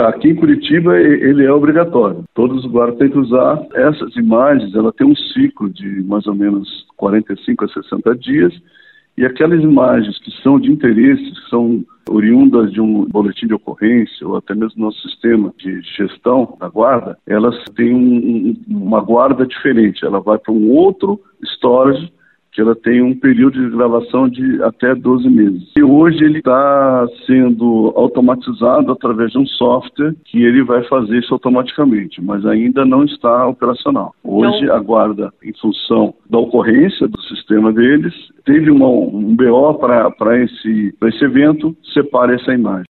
Aqui em Curitiba ele é obrigatório. Todos os guardas têm que usar essas imagens. Ela tem um ciclo de mais ou menos 45 a 60 dias. E aquelas imagens que são de interesse, que são oriundas de um boletim de ocorrência ou até mesmo nosso sistema de gestão da guarda, elas têm uma guarda diferente. Ela vai para um outro storage, que ela tem um período de gravação de até 12 meses. E hoje ele está sendo automatizado através de um software que ele vai fazer isso automaticamente, mas ainda não está operacional. Hoje a guarda, em função da ocorrência do sistema deles, teve um BO para esse evento, separa essa imagem.